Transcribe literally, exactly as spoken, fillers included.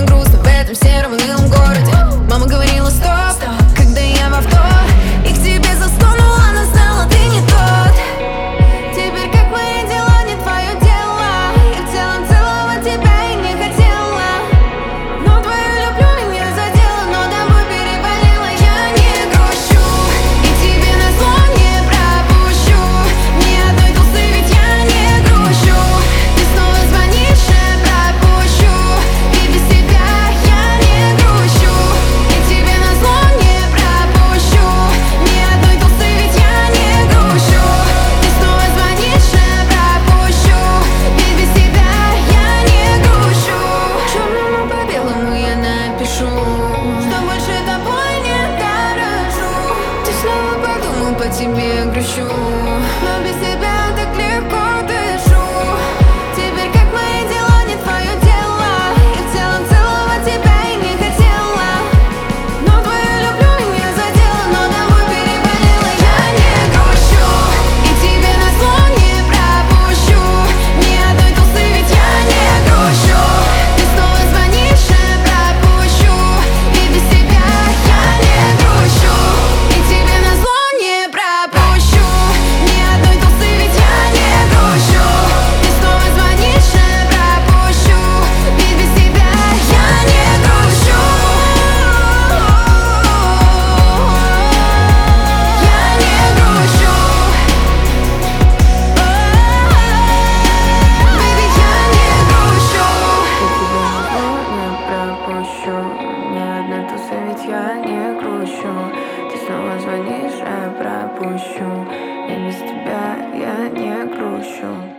грустно в этом сером унылом городе. Мама говорила стоп, когда я в авто и к тебе засунула, она знала, ты не тот. Теперь как мои дела, не твое дело. Я в целом целовать тебя и не хотела, но твою люблю меня задело, но тобой переболела. Я не грущу и тебе назло не пропущу ни одной тусы, ведь я не грущу. Ты снова звонишь, я пропущу, и без тебя я не грущу. И тебе назло не пропущу ни одной тусы, ведь я не грущу. Ты снова звонишь, я пропущу, и без тебя я не грущу. Черному по белому я напишу, что больше тобой не дорожу. Ты снова подумал, по тебе грущу, но без тебя так легко дышу. Теперь как мои дела, не твое дело. Я в целом целовать тебя и не хотела, но твою люблю меня задело, но тобой переболела. Я не грущу и тебе назло не пропущу ни одной тусы, ведь я не грущу. Ты снова звонишь, я пропущу, и без тебя я не грущу. И тебе назло не пропущу ни одной тусы, ведь я не грущу. Ты снова звонишь, я пропущу, и без тебя я не грущу. Я не грущу. Baby, я не грущу. Не пропущу ни одной тусы, ведь я не грущу. Ты снова звонишь, а я пропущу, и без тебя я не грущу.